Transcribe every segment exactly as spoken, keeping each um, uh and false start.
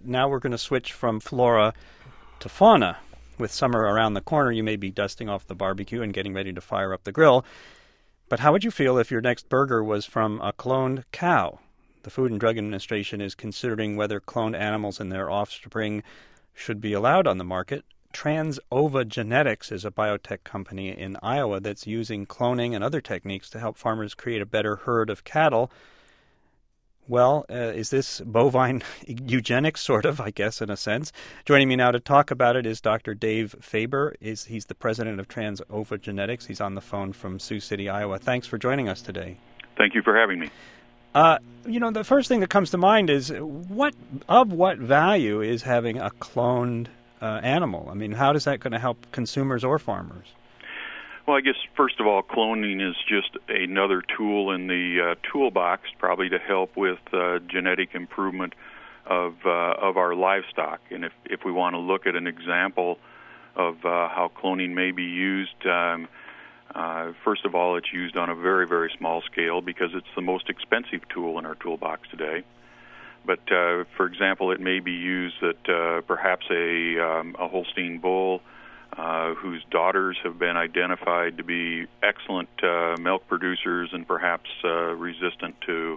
now we're going to switch from flora to fauna. With summer around the corner, you may be dusting off the barbecue and getting ready to fire up the grill. But how would you feel if your next burger was from a cloned cow? The Food and Drug Administration is considering whether cloned animals and their offspring should be allowed on the market. Trans-Ova Genetics is a biotech company in Iowa that's using cloning and other techniques to help farmers create a better herd of cattle. Well, uh, is this bovine eugenics, sort of, I guess, in a sense? Joining me now to talk about it is Doctor Dave Faber. Is He's the president of Trans-Ova Genetics. He's on the phone from Sioux City, Iowa. Thanks for joining us today. Thank you for having me. Uh, you know, the first thing that comes to mind is what of what value is having a cloned uh, animal? I mean, how is that going to help consumers or farmers? Well, I guess, first of all, cloning is just another tool in the uh, toolbox, probably to help with uh, genetic improvement of uh, of our livestock. And if, if we want to look at an example of uh, how cloning may be used, um, uh, first of all, it's used on a very, very small scale because it's the most expensive tool in our toolbox today. But, uh, for example, it may be used that uh, perhaps a, um, a Holstein bull Uh, whose daughters have been identified to be excellent uh, milk producers and perhaps uh, resistant to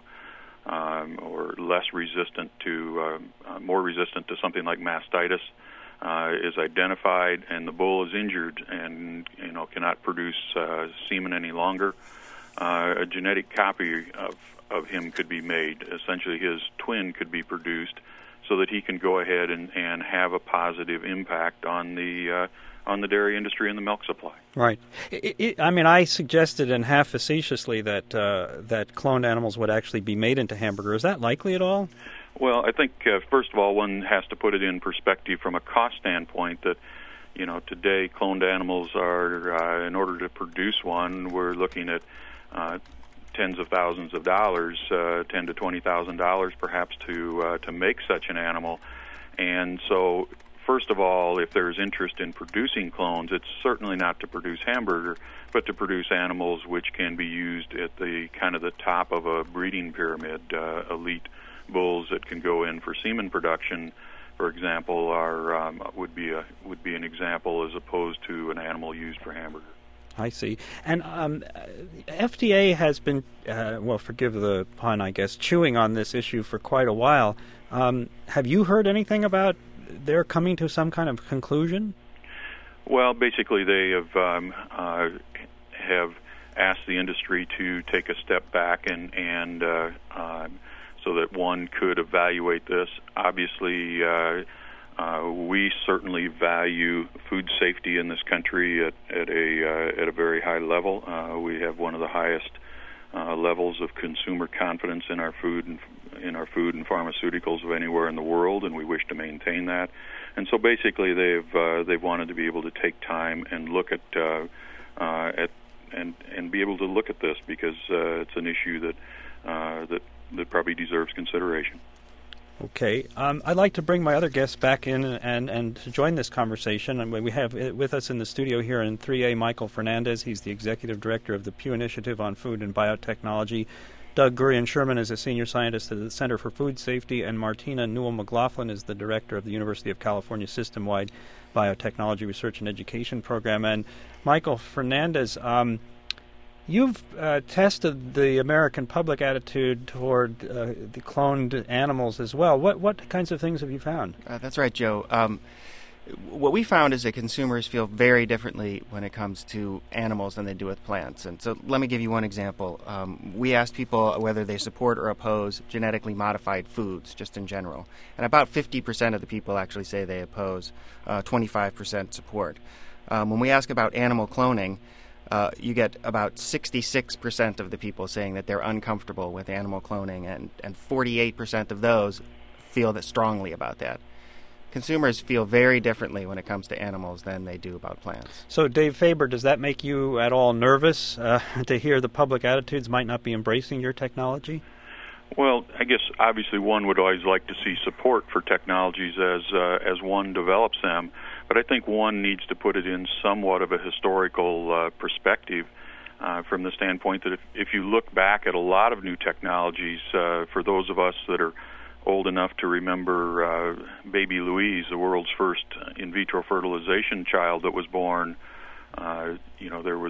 um, or less resistant to, uh, uh, more resistant to something like mastitis, uh, is identified, and the bull is injured and, you know, cannot produce uh, semen any longer. Uh, a genetic copy of, of him could be made. Essentially, his twin could be produced so that he can go ahead and, and have a positive impact on the uh, on the dairy industry and the milk supply. Right. It, it, I mean, I suggested and half facetiously that uh, that cloned animals would actually be made into hamburger. Is that likely at all? Well, I think, uh, first of all, one has to put it in perspective from a cost standpoint that, you know, today cloned animals are, uh, in order to produce one, we're looking at uh, tens of thousands of dollars, uh, ten to twenty thousand dollars perhaps to uh, to make such an animal. And so, first of all, if there's interest in producing clones, it's certainly not to produce hamburger, but to produce animals which can be used at the kind of the top of a breeding pyramid. Uh, elite bulls that can go in for semen production, for example, are um, would be a would be an example as opposed to an animal used for hamburger. I see. And um, F D A has been, uh, well, forgive the pun, I guess, chewing on this issue for quite a while. Um, have you heard anything about they're coming to some kind of conclusion? Well, basically, they have um, uh, have asked the industry to take a step back and and uh, uh, so that one could evaluate this. Obviously, uh, uh, we certainly value food safety in this country at, at a uh, at a very high level. Uh, we have one of the highest uh, levels of consumer confidence in our food and in our food and pharmaceuticals of anywhere in the world, and we wish to maintain that. And so basically, they've uh, they've wanted to be able to take time and look at uh, uh, at and and be able to look at this because uh, it's an issue that uh, that that probably deserves consideration. Okay, um, I'd like to bring my other guests back in and, and to join this conversation. And we have with us in the studio here in three A Michael Fernandez. He's the executive director of the Pew Initiative on Food and Biotechnology. Doug Gurian-Sherman is a senior scientist at the Center for Food Safety, and Martina Newell-McLaughlin is the director of the University of California System-Wide Biotechnology Research and Education Program. And Michael Fernandez, um, you've uh, tested the American public attitude toward uh, the cloned animals as well. What what kinds of things have you found? Uh, that's right, Joe. Um, what we found is that consumers feel very differently when it comes to animals than they do with plants. And so let me give you one example. Um, we asked people whether they support or oppose genetically modified foods, just in general. And about fifty percent of the people actually say they oppose, uh, twenty-five percent support. Um, when we ask about animal cloning, uh, you get about sixty-six percent of the people saying that they're uncomfortable with animal cloning, and, and forty-eight percent of those feel that strongly about that. Consumers feel very differently when it comes to animals than they do about plants. So, Dave Faber, does that make you at all nervous uh, to hear the public attitudes might not be embracing your technology? Well, I guess obviously one would always like to see support for technologies as uh, as one develops them, but I think one needs to put it in somewhat of a historical uh, perspective uh, from the standpoint that if, if you look back at a lot of new technologies, uh, for those of us that are old enough to remember uh, baby Louise, the world's first in vitro fertilization child that was born. Uh, you know, there was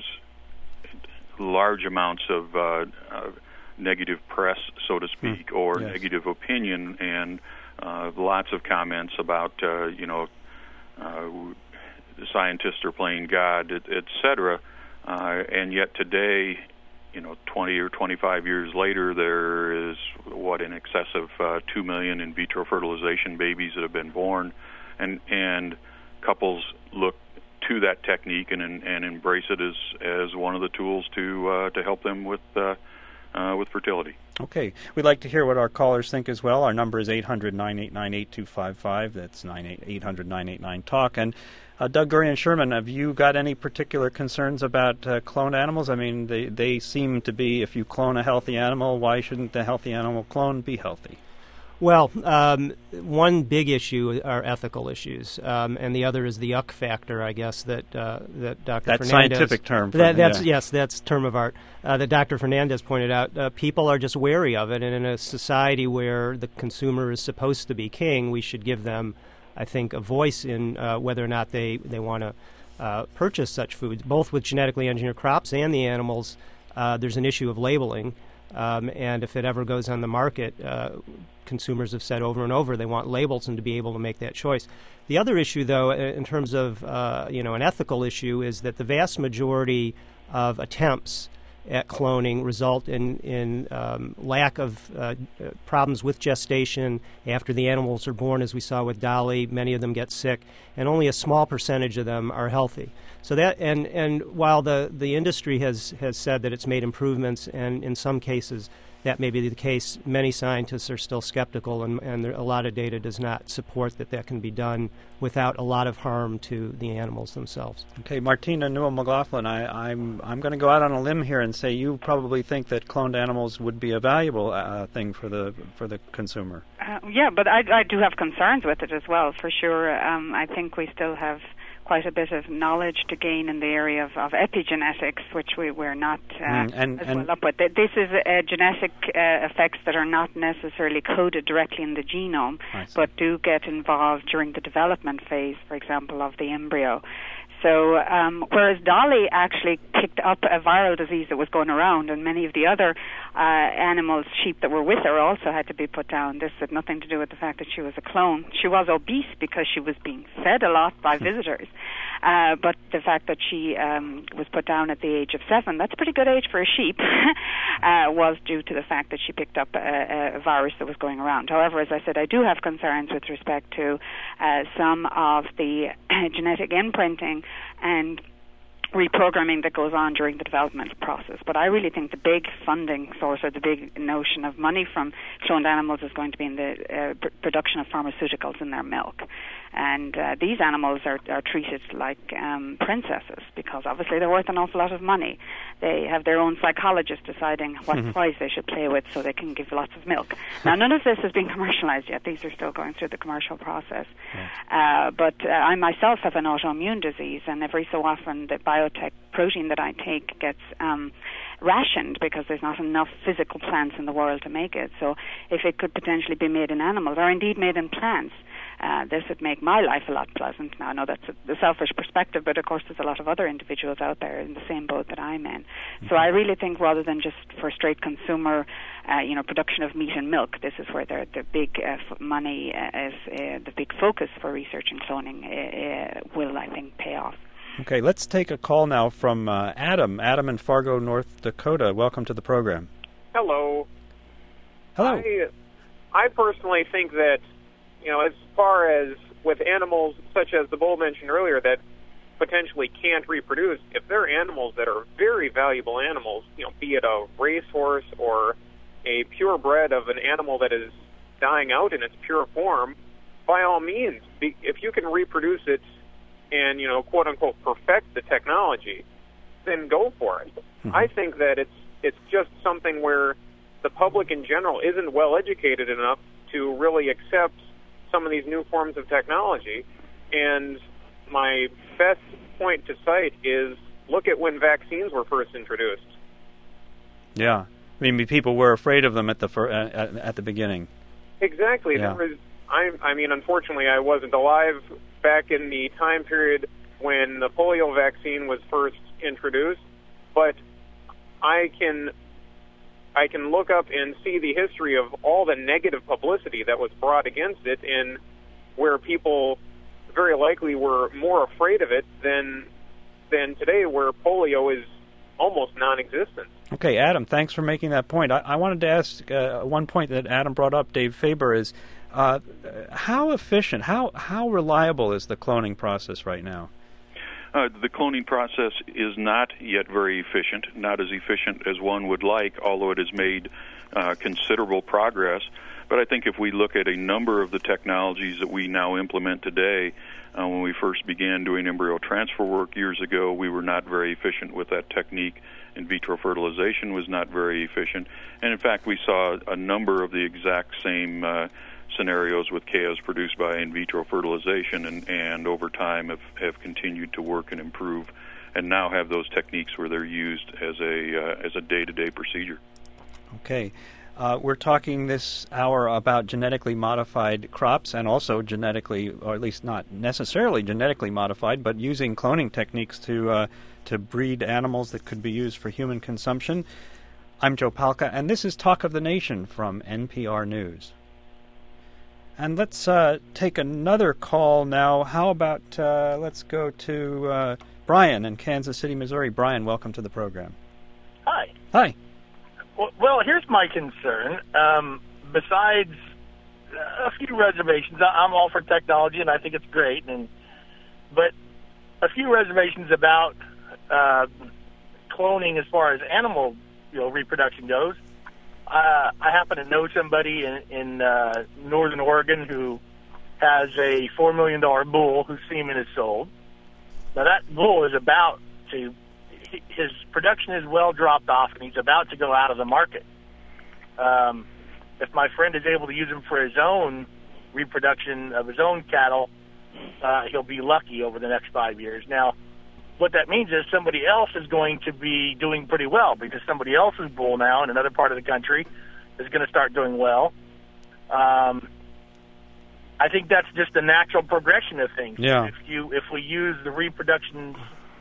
large amounts of uh, uh, negative press, so to speak, mm. or yes. negative opinion, and uh, lots of comments about, uh, you know, uh, the scientists are playing God, et, et cetera. Uh, and yet today, you know, twenty or twenty-five years later, there is, what, in excess of uh, two million in vitro fertilization babies that have been born, and and couples look to that technique and and embrace it as as one of the tools to uh, to help them with uh, uh, with fertility. Okay, we'd like to hear what our callers think as well. Our number is eight hundred, nine eight nine, eight two five five. That's eight hundred, nine eight nine, talk. And uh, Doug Gurian-Sherman, have you got any particular concerns about uh, cloned animals? I mean, they they seem to be, if you clone a healthy animal, why shouldn't the healthy animal clone be healthy? Well, um, one big issue are ethical issues, um, and the other is the yuck factor, I guess, that uh, that Doctor That's Fernandez... scientific term. For that, that's, yeah. Yes, that's term of art. Uh, that Doctor Fernandez pointed out. Uh, people are just wary of it, and in a society where the consumer is supposed to be king, we should give them, I think, a voice in uh, whether or not they, they want to uh, purchase such foods. Both with genetically engineered crops and the animals, uh, there's an issue of labeling. Um, and if it ever goes on the market, uh, consumers have said over and over they want labels and to be able to make that choice. The other issue, though, in terms of uh, you know an ethical issue, is that the vast majority of attempts at cloning result in in um, lack of uh, problems with gestation after the animals are born, as we saw with Dolly. Many of them get sick, and only a small percentage of them are healthy. So that and and while the the industry has has said that it's made improvements, and in some cases that may be the case, many scientists are still skeptical, and, and there, a lot of data does not support that that can be done without a lot of harm to the animals themselves. Okay, Martina Newell McLaughlin, I, I'm I'm going to go out on a limb here and say you probably think that cloned animals would be a valuable uh, thing for the for the consumer. Uh, yeah, but I, I do have concerns with it as well, for sure. Um, I think we still have quite a bit of knowledge to gain in the area of, of epigenetics, which we, we're not uh, mm, and, as and well up with. This is uh, genetic uh, effects that are not necessarily coded directly in the genome, but do get involved during the development phase, for example, of the embryo. So um, whereas Dolly actually picked up a viral disease that was going around, and many of the other uh, animals, sheep that were with her, also had to be put down. This had nothing to do with the fact that she was a clone. She was obese because she was being fed a lot by visitors. Uh, but the fact that she um, was put down at the age of seven, that's a pretty good age for a sheep, uh, was due to the fact that she picked up a, a virus that was going around. However, as I said, I do have concerns with respect to uh, some of the genetic imprinting and reprogramming that goes on during the development process. But I really think the big funding source, or the big notion of money from cloned animals, is going to be in the uh, pr- production of pharmaceuticals in their milk. And uh, these animals are, are treated like um, princesses, because obviously they're worth an awful lot of money. They have their own psychologist deciding what mm-hmm. price they should play with so they can give lots of milk. Now, none of this has been commercialized yet. These are still going through the commercial process. Right. Uh, but uh, I myself have an autoimmune disease, and every so often the biotech protein that I take gets um, rationed because there's not enough physical plants in the world to make it. So if it could potentially be made in animals, or indeed made in plants, Uh, this would make my life a lot pleasant. Now, I know that's a, a selfish perspective, but of course there's a lot of other individuals out there in the same boat that I'm in. Mm-hmm. So I really think, rather than just for straight consumer, uh, you know, production of meat and milk, this is where the, the big uh, f- money uh, is, uh, the big focus for research in cloning uh, uh, will, I think, pay off. Okay, let's take a call now from uh, Adam. Adam in Fargo, North Dakota. Welcome to the program. Hello. Hello. I, I personally think that, you know, as far as with animals such as the bull mentioned earlier that potentially can't reproduce, if they're animals that are very valuable animals, you know, be it a racehorse or a purebred of an animal that is dying out in its pure form, by all means, be, if you can reproduce it and, you know, quote-unquote perfect the technology, then go for it. Mm-hmm. I think that it's it's just something where the public in general isn't well educated enough to really accept some of these new forms of technology. And my best point to cite is look at when vaccines were first introduced. Yeah. I mean, people were afraid of them at the fir- at, at the beginning. Exactly. Yeah. There was, I, I mean, unfortunately, I wasn't alive back in the time period when the polio vaccine was first introduced, but I can I can look up and see the history of all the negative publicity that was brought against it, and where people very likely were more afraid of it than than today, where polio is almost non-existent. Okay, Adam, thanks for making that point. I, I wanted to ask uh, one point that Adam brought up, Dave Faber, is uh, how efficient, how how reliable is the cloning process right now? Uh, the cloning process is not yet very efficient, not as efficient as one would like, although it has made uh, considerable progress. But I think if we look at a number of the technologies that we now implement today, uh, when we first began doing embryo transfer work years ago, we were not very efficient with that technique. In vitro fertilization was not very efficient. And in fact, we saw a number of the exact same uh, scenarios with chaos produced by in vitro fertilization, and, and over time have, have continued to work and improve, and now have those techniques where they're used as a uh, as a day-to-day procedure. Okay. Uh, we're talking this hour about genetically modified crops, and also genetically, or at least not necessarily genetically modified, but using cloning techniques to uh, to breed animals that could be used for human consumption. I'm Joe Palca, and this is Talk of the Nation from N P R News. And let's uh, take another call now. How about uh, let's go to uh, Brian in Kansas City, Missouri. Brian, welcome to the program. Hi. Hi. Well, here's my concern. Um, besides a few reservations, I'm all for technology, and I think it's great. And but a few reservations about uh, cloning as far as animal, you know, reproduction goes. Uh, I happen to know somebody in, in uh, northern Oregon who has a four million dollar bull whose semen is sold. Now that bull is about to. His production is well dropped off, and he's about to go out of the market. Um, if my friend is able to use him for his own reproduction of his own cattle, uh, he'll be lucky over the next five years. Now, what that means is somebody else is going to be doing pretty well, because somebody else's bull now in another part of the country is going to start doing well. Um, I think that's just the natural progression of things. Yeah. If you if we use the reproduction.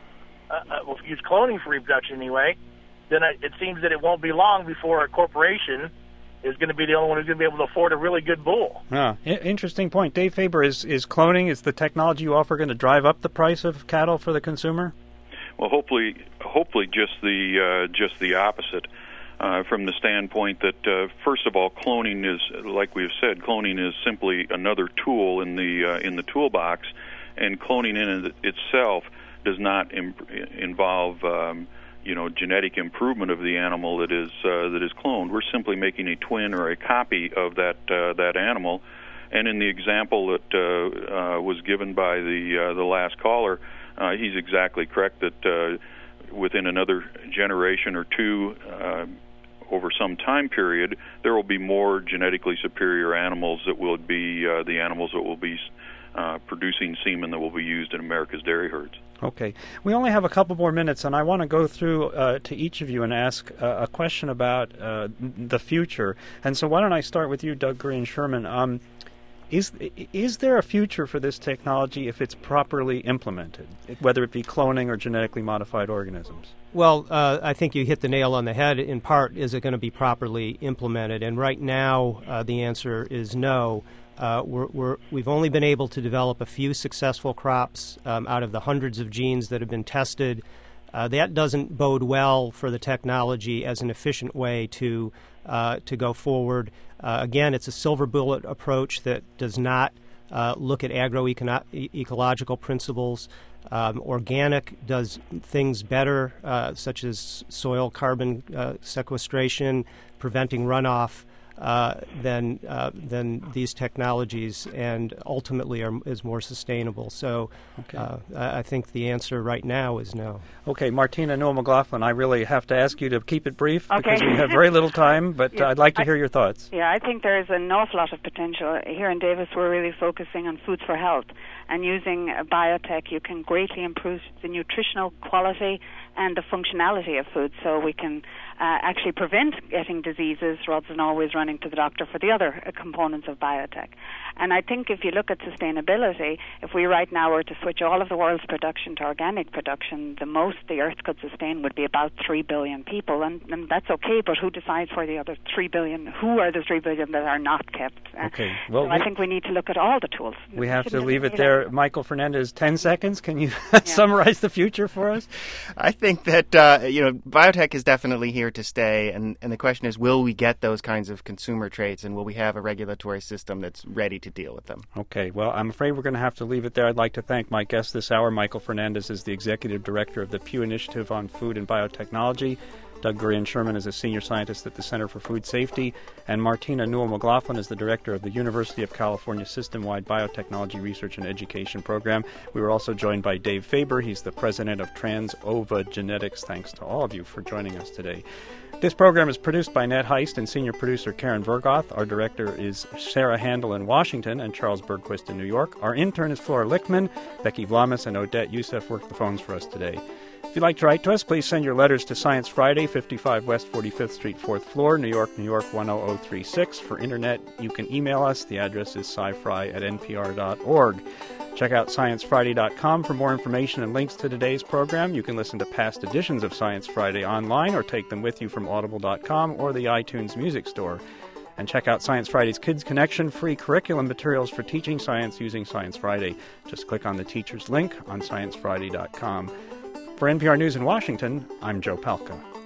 Uh, well, if you use cloning for reproduction anyway, then I, it seems that it won't be long before a corporation is going to be the only one who's going to be able to afford a really good bull. Yeah, I- interesting point. Dave Faber, is, is cloning, is the technology you offer going to drive up the price of cattle for the consumer? Well, hopefully, hopefully just the uh, just the opposite. Uh, from the standpoint that, uh, first of all, cloning is, like we have said, cloning is simply another tool in the uh, in the toolbox, and cloning in itself does not Im- involve, um, you know, genetic improvement of the animal that is uh, that is cloned. We're simply making a twin or a copy of that uh, that animal. And in the example that uh, uh, was given by the uh, the last caller, uh, he's exactly correct that uh, within another generation or two, uh, over some time period, there will be more genetically superior animals that will be uh, the animals that will be uh, producing semen that will be used in America's dairy herds. Okay. We only have a couple more minutes, and I want to go through uh, to each of you and ask uh, a question about uh, the future. And so why don't I start with you, Doug Green-Sherman. Um, is is there a future for this technology if it's properly implemented, whether it be cloning or genetically modified organisms? Well, uh, I think you hit the nail on the head. In part, is it going to be properly implemented? And right now, uh, the answer is no. Uh, we're, we're, we've only been able to develop a few successful crops um, out of the hundreds of genes that have been tested. Uh, that doesn't bode well for the technology as an efficient way to uh, to go forward. Uh, again, it's a silver bullet approach that does not uh, look at agroecological principles. Um, organic does things better, uh, such as soil carbon uh, sequestration, preventing runoff. Uh, than uh, than these technologies, and ultimately are, is more sustainable. So okay. uh, I think the answer right now is no. Okay, Martina Newell McLaughlin, I really have to ask you to keep it brief okay. because we have very little time, but yeah, I'd like to I, hear your thoughts. Yeah, I think there's an awful lot of potential. Here in Davis, we're really focusing on foods for health, and using uh, biotech, you can greatly improve the nutritional quality and the functionality of food, so we can uh, actually prevent getting diseases rather than always running running to the doctor for the other uh, components of biotech. And I think if you look at sustainability, if we right now were to switch all of the world's production to organic production, the most the Earth could sustain would be about three billion people, and, and that's okay, but who decides for the other three billion? Who are the three billion that are not kept? Okay. Well, so I think we need to look at all the tools. We have to leave it there. Michael Fernandez, ten seconds. Can you yeah. summarize the future for us? I think that, uh, you know, biotech is definitely here to stay, and, and the question is, will we get those kinds of consumer traits, and will we have a regulatory system that's ready to deal with them? Okay. Well, I'm afraid we're going to have to leave it there. I'd like to thank my guest this hour. Michael Fernandez is the Executive Director of the Pew Initiative on Food and Biotechnology. Doug Gurian-Sherman is a senior scientist at the Center for Food Safety, and Martina Newell-McLaughlin is the director of the University of California System-Wide Biotechnology Research and Education Program. We were also joined by Dave Faber. He's the president of TransOva Genetics. Thanks to all of you for joining us today. This program is produced by Ned Heist and senior producer Karen Vergoth. Our director is Sarah Handel in Washington and Charles Bergquist in New York. Our intern is Flora Lichtman. Becky Vlamis and Odette Youssef worked the phones for us today. If you'd like to write to us, please send your letters to Science Friday, fifty-five West forty-fifth Street, fourth floor, New York, New York, one oh oh three six. For Internet, you can email us. The address is scifry at n p r dot org. Check out science friday dot com for more information and links to today's program. You can listen to past editions of Science Friday online or take them with you from audible dot com or the iTunes Music Store. And check out Science Friday's Kids Connection, free curriculum materials for teaching science using Science Friday. Just click on the teacher's link on science friday dot com. For N P R News in Washington, I'm Joe Palca.